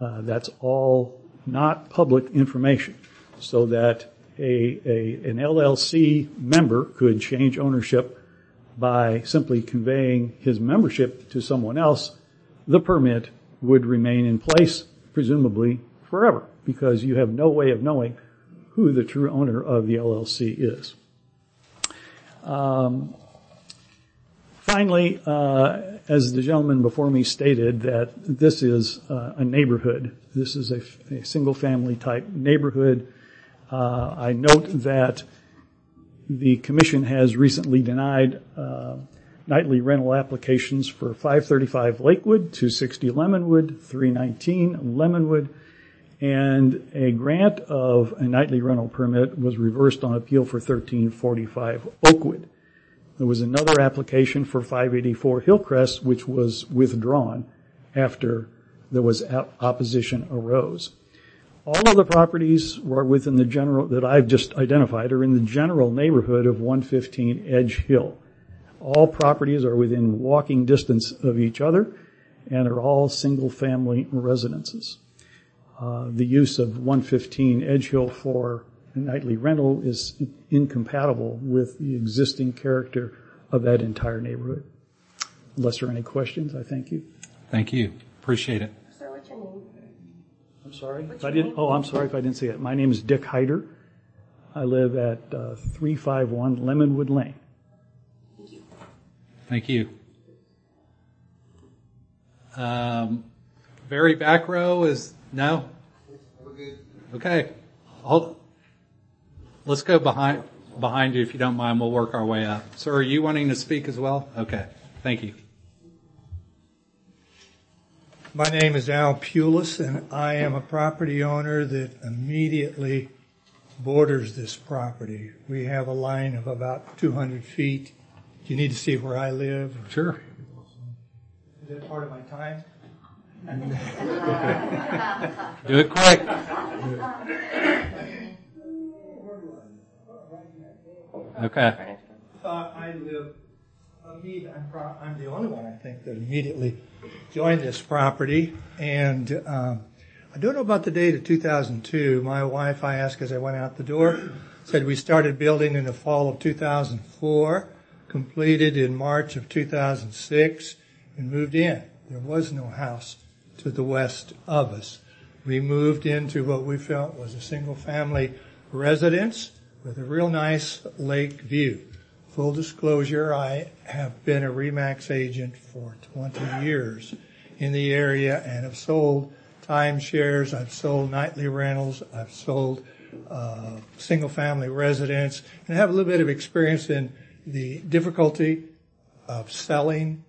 That's all not public information, so that an LLC member could change ownership by simply conveying his membership to someone else. The permit would remain in place, presumably forever, because you have no way of knowing who the true owner of the LLC is. Finally, as the gentleman before me stated, that this is a neighborhood. This is a single-family type neighborhood. I note that the Commission has recently denied nightly rental applications for 535 Lakewood, 260 Lemonwood, 319 Lemonwood, and a grant of a nightly rental permit was reversed on appeal for 1345 Oakwood. There was another application for 584 Hillcrest, which was withdrawn after there was opposition arose. All of the properties were within the general, that I've just identified, are in the general neighborhood of 115 Edge Hill. All properties are within walking distance of each other and are all single-family residences. The use of 115 Edge Hill for nightly rental is incompatible with the existing character of that entire neighborhood. Unless there are any questions, I thank you. Thank you. Appreciate it. Sir, what's your name? I'm sorry. I'm sorry if I didn't say it. My name is Dick Hyder. I live at 351 Lemonwood Lane. Thank you. Thank you. Very back row is no? We're good. Okay. Let's go behind you if you don't mind. We'll work our way up. Sir, are you wanting to speak as well? Okay. Thank you. My name is Al Pulis, and I am a property owner that immediately borders this property. We have a line of about 200 feet. Do you need to see where I live? Sure. Is that part of my time? Do it quick. Okay. I live, I'm the only one, I think, that immediately joined this property. And I don't know about the date of 2002. My wife, I asked as I went out the door, said we started building in the fall of 2004, completed in March of 2006, and moved in. There was no house to the west of us. We moved into what we felt was a single-family residence with a real nice lake view. Full disclosure, I have been a RE/MAX agent for 20 years in the area and have sold timeshares, I've sold nightly rentals, I've sold single-family residence, and I have a little bit of experience in the difficulty of selling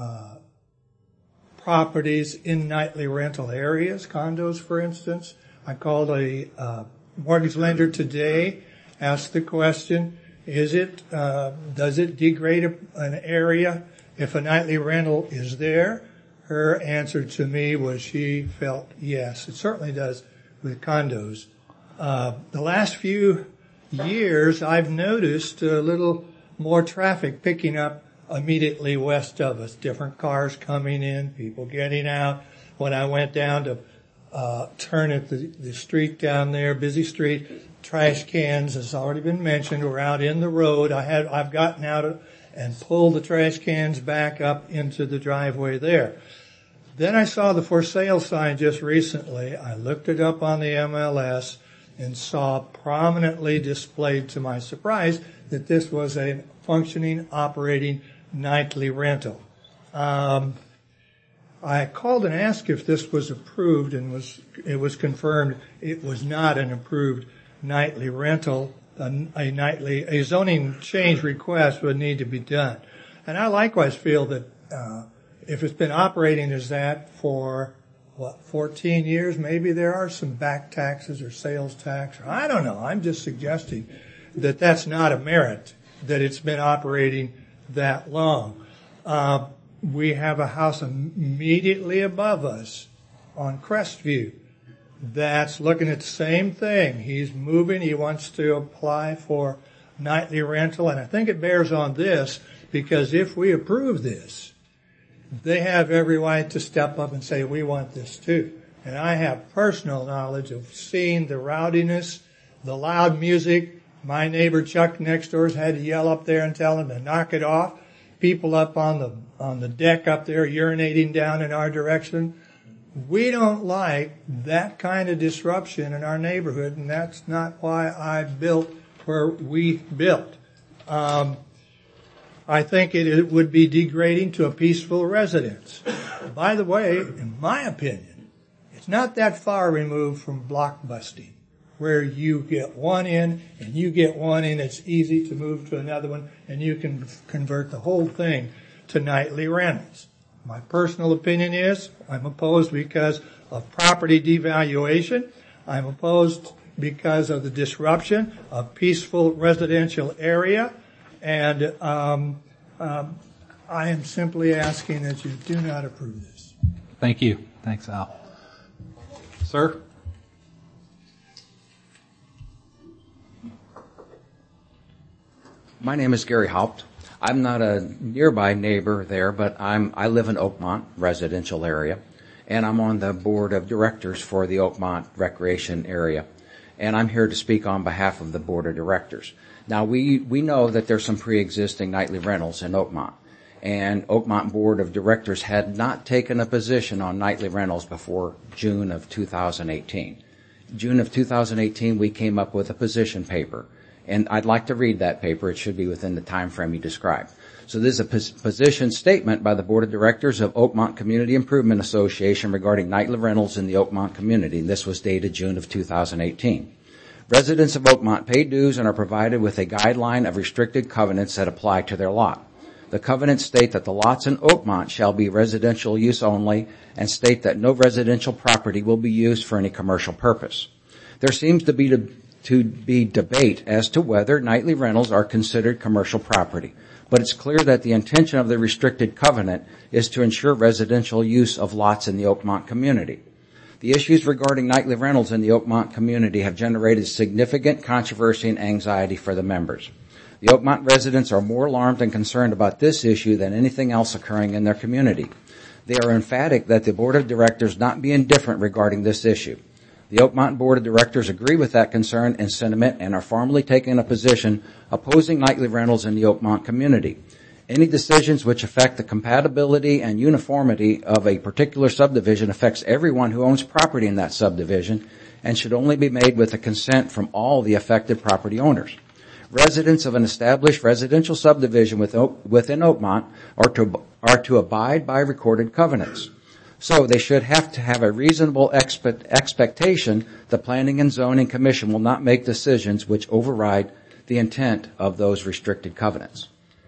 properties in nightly rental areas, condos, for instance. I called a mortgage lender today, asked the question, does it degrade an area if a nightly rental is there? Her answer to me was she felt yes, it certainly does with condos. The last few years, I've noticed a little more traffic picking up immediately west of us. Different cars coming in, people getting out. When I went down to turn at the street down there, busy street, trash cans, as already been mentioned, were out in the road. I've gotten out and pulled the trash cans back up into the driveway there. Then I saw the for sale sign just recently. I looked it up on the MLS and saw prominently displayed, to my surprise, that this was a functioning, operating nightly rental. I called and asked if this was approved, and it was confirmed it was not an approved nightly rental. A zoning change request would need to be done. And I likewise feel that if it's been operating as that for 14 years, maybe there are some back taxes or sales tax. I don't know. I'm just suggesting that that's not a merit, that it's been operating that long. We have a house immediately above us on Crestview that's looking at the same thing. He's moving. He wants to apply for nightly rental. And I think it bears on this, because if we approve this, they have every right to step up and say, we want this too. And I have personal knowledge of seeing the rowdiness, the loud music. My neighbor Chuck next door's had to yell up there and tell him to knock it off. People up on the deck up there urinating down in our direction. We don't like that kind of disruption in our neighborhood, and that's not why I built where we built. I think it would be degrading to a peaceful residence. By the way, in my opinion, it's not that far removed from blockbusting, where you get one in and you get one in. It's easy to move to another one, and you can convert the whole thing to nightly rentals. My personal opinion is I'm opposed because of property devaluation. I'm opposed because of the disruption of peaceful residential area. And I am simply asking that you do not approve this. Thank you. Thanks, Al. Sir? My name is Gary Haupt. I'm not a nearby neighbor there, but I live in Oakmont residential area, and I'm on the board of directors for the Oakmont recreation area. And I'm here to speak on behalf of the board of directors. Now, we know that there's some pre-existing nightly rentals in Oakmont, and Oakmont board of directors had not taken a position on nightly rentals before June of 2018. June of 2018, we came up with a position paper, and I'd like to read that paper. It should be within the time frame you described. So this is a position statement by the board of directors of Oakmont Community Improvement Association regarding nightly rentals in the Oakmont community. And this was dated June of 2018. Residents of Oakmont pay dues and are provided with a guideline of restricted covenants that apply to their lot. The covenants state that the lots in Oakmont shall be residential use only and state that no residential property will be used for any commercial purpose. There seems to be debate as to whether nightly rentals are considered commercial property, but it's clear that the intention of the restricted covenant is to ensure residential use of lots in the Oakmont community. The issues regarding nightly rentals in the Oakmont community have generated significant controversy and anxiety for the members. The Oakmont residents are more alarmed and concerned about this issue than anything else occurring in their community. They are emphatic that the board of directors not be indifferent regarding this issue. The Oakmont board of directors agree with that concern and sentiment and are formally taking a position opposing nightly rentals in the Oakmont community. Any decisions which affect the compatibility and uniformity of a particular subdivision affects everyone who owns property in that subdivision and should only be made with the consent from all the affected property owners. Residents of an established residential subdivision within Oakmont are to abide by recorded covenants. So they should have to have a reasonable expectation the Planning and Zoning Commission will not make decisions which override the intent of those restricted covenants.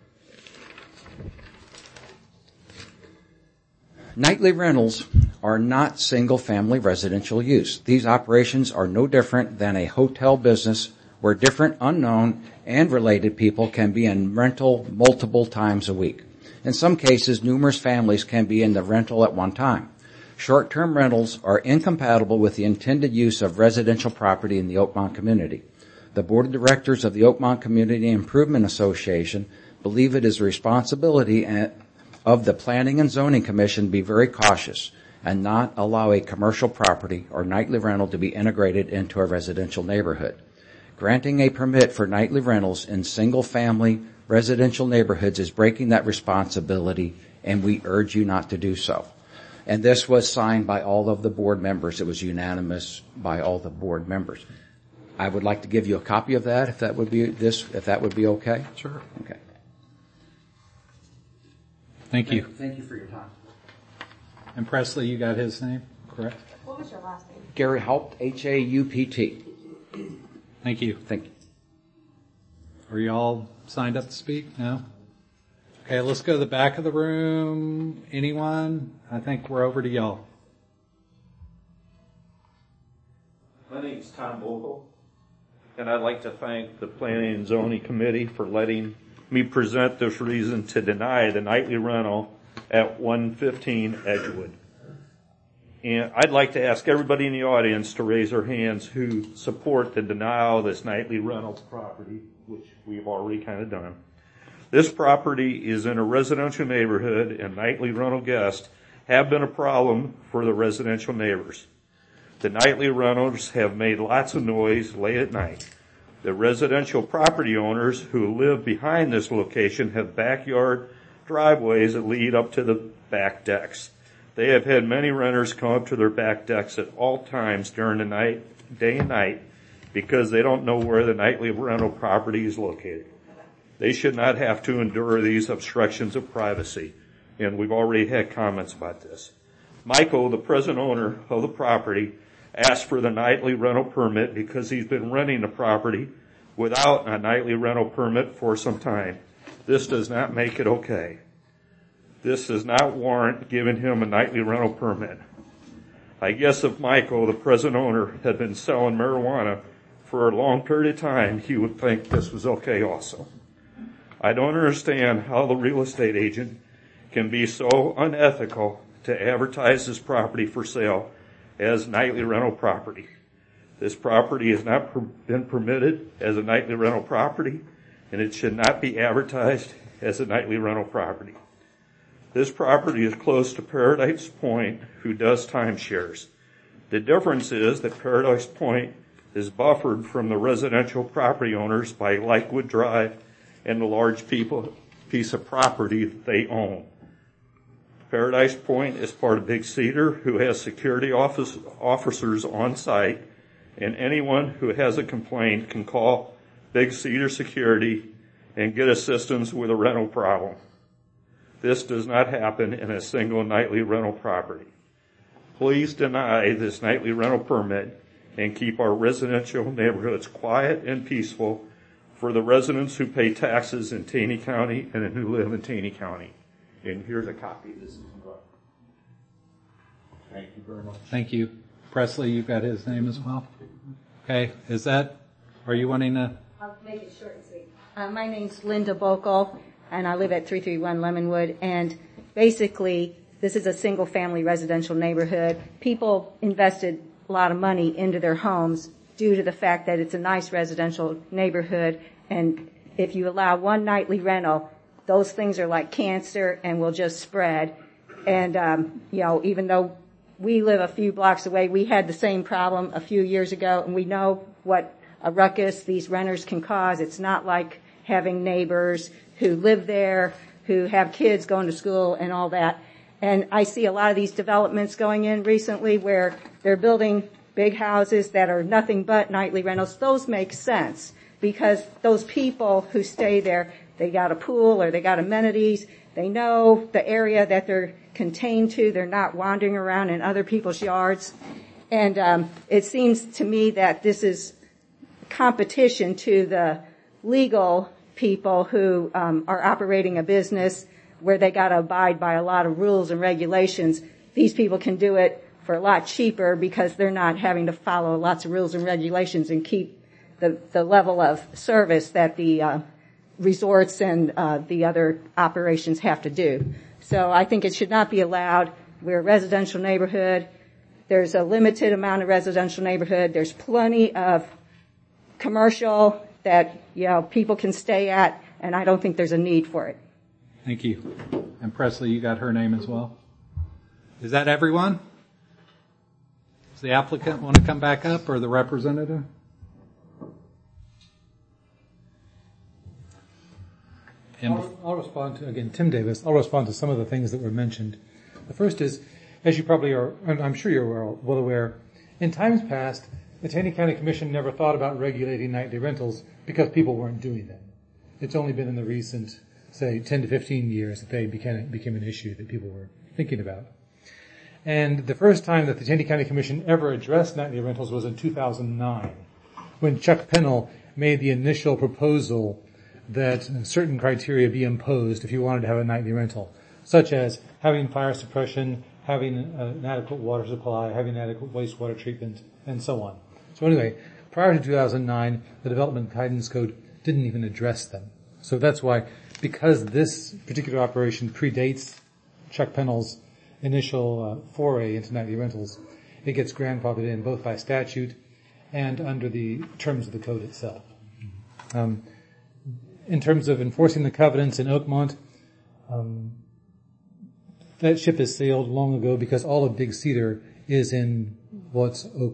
Nightly rentals are not single-family residential use. These operations are no different than a hotel business where different unknown and related people can be in rental multiple times a week. In some cases, numerous families can be in the rental at one time. Short-term rentals are incompatible with the intended use of residential property in the Oakmont community. The board of directors of the Oakmont Community Improvement Association believe it is the responsibility of the Planning and Zoning Commission to be very cautious and not allow a commercial property or nightly rental to be integrated into a residential neighborhood. Granting a permit for nightly rentals in single-family residential neighborhoods is breaking that responsibility, and we urge you not to do so. And this was signed by all of the board members. It was unanimous by all the board members. I would like to give you a copy of that, if that would be okay. Sure. Okay. Thank you. Thank you for your time. And Presley, you got his name, correct? What was your last name? Gary Haupt, Haupt. Thank you. Thank you. Are you all signed up to speak? No? Okay, let's go to the back of the room. Anyone? I think we're over to y'all. My name's Tom Vogel, and I'd like to thank the Planning and Zoning Committee for letting me present this reason to deny the nightly rental at 115 Edgewood. And I'd like to ask everybody in the audience to raise their hands who support the denial of this nightly rental property, which we've already kind of done. This property is in a residential neighborhood, and nightly rental guests have been a problem for the residential neighbors. The nightly rentals have made lots of noise late at night. The residential property owners who live behind this location have backyard driveways that lead up to the back decks. They have had many renters come up to their back decks at all times during the night, day and night, because they don't know where the nightly rental property is located. They should not have to endure these obstructions of privacy, and we've already had comments about this. Michael, the present owner of the property, asked for the nightly rental permit because he's been renting the property without a nightly rental permit for some time. This does not make it okay. This does not warrant giving him a nightly rental permit. I guess if Michael, the present owner, had been selling marijuana for a long period of time, he would think this was okay also. I don't understand how the real estate agent can be so unethical to advertise this property for sale as nightly rental property. This property has not been permitted as a nightly rental property, and it should not be advertised as a nightly rental property. This property is close to Paradise Point, who does timeshares. The difference is that Paradise Point is buffered from the residential property owners by Lakewood Drive and the large piece of property that they own. Paradise Point is part of Big Cedar, who has security officers on site, and anyone who has a complaint can call Big Cedar Security and get assistance with a rental problem. This does not happen in a single nightly rental property. Please deny this nightly rental permit and keep our residential neighborhoods quiet and peaceful for the residents who pay taxes in Taney County and who live in Taney County. And here's a copy of this. Thank you very much. Thank you. Presley, you've got his name as well? Okay. Are you wanting to? I'll make it short and sweet. My name's Linda Bokel, and I live at 331 Lemonwood. And basically, this is a single-family residential neighborhood. People invested a lot of money into their homes due to the fact that it's a nice residential neighborhood. And if you allow one nightly rental, those things are like cancer and will just spread. And, even though we live a few blocks away, we had the same problem a few years ago, and we know what a ruckus these renters can cause. It's not like having neighbors who live there, who have kids going to school and all that. And I see a lot of these developments going in recently where they're building big houses that are nothing but nightly rentals. Those make sense because those people who stay there, they got a pool or they got amenities. They know the area that they're contained to. They're not wandering around in other people's yards. And it seems to me that this is competition to the legal people who are operating a business where they got to abide by a lot of rules and regulations. These people can do it for a lot cheaper because they're not having to follow lots of rules and regulations and keep the level of service that the resorts and the other operations have to do. So I think it should not be allowed. We're a residential neighborhood. There's a limited amount of residential neighborhood. There's plenty of commercial that, people can stay at, and I don't think there's a need for it. Thank you. And Presley, you got her name as well? Is that everyone? Does the applicant want to come back up or the representative? I'll respond to, again, Tim Davis. I'll respond to some of the things that were mentioned. The first is, as you probably are, and I'm sure you're well aware, in times past, the Taney County Commission never thought about regulating nightly rentals because people weren't doing them. It's only been in the recent, say, 10 to 15 years that they became an issue that people were thinking about. And the first time that the Taney County Commission ever addressed nightly rentals was in 2009, when Chuck Pennell made the initial proposal that certain criteria be imposed if you wanted to have a nightly rental, such as having fire suppression, having an adequate water supply, having adequate wastewater treatment, and so on. So anyway, prior to 2009, the Development Guidance Code didn't even address them. So that's why, because this particular operation predates Chuck Pennell's initial foray into nightly rentals, it gets grandfathered in both by statute and under the terms of the code itself. In terms of enforcing the covenants in Oakmont, that ship has sailed long ago because all of Big Cedar is in what's